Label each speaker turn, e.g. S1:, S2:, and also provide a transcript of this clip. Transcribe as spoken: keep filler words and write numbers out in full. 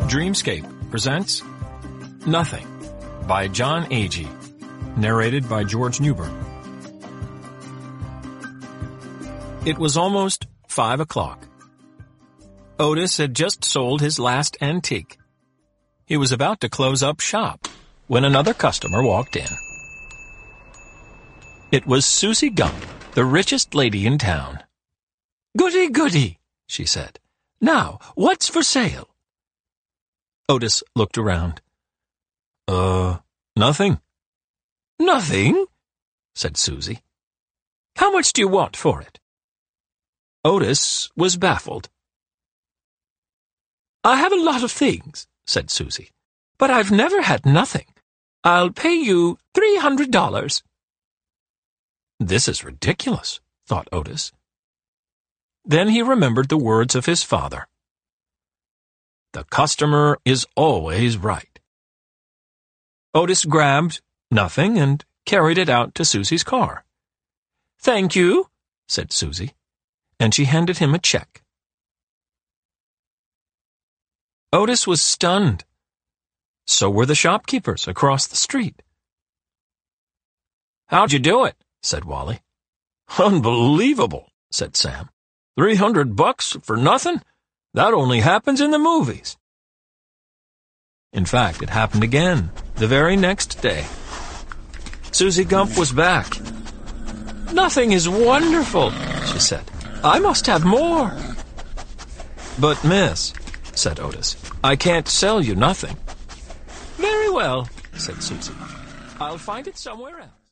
S1: Dreamscape presents Nothing by John Agee, narrated by George Newbern. It was almost five o'clock. Otis had just sold his last antique. He was about to close up shop when another customer walked in. It was Susie Gump, the richest lady in town. "Goody, goody," she said. "Now, what's for sale?" Otis looked around. Uh, nothing. "Nothing?" said Susie. "How much do you want for it?" Otis was baffled. "I have a lot of things," said Susie, "but I've never had nothing. I'll pay you three hundred dollars. This is ridiculous, thought Otis. Then he remembered the words of his father. The customer is always right. Otis grabbed nothing and carried it out to Susie's car. "Thank you," said Susie, and she handed him a check. Otis was stunned. So were the shopkeepers across the street. "How'd you do it?" said Wally. "Unbelievable," said Sam. Three hundred bucks for nothing? That only happens in the movies." In fact, it happened again, the very next day. Susie Gump was back. "Nothing is wonderful," she said. "I must have more." "But, miss," said Otis, "I can't sell you nothing." "Very well," said Susie. "I'll find it somewhere else."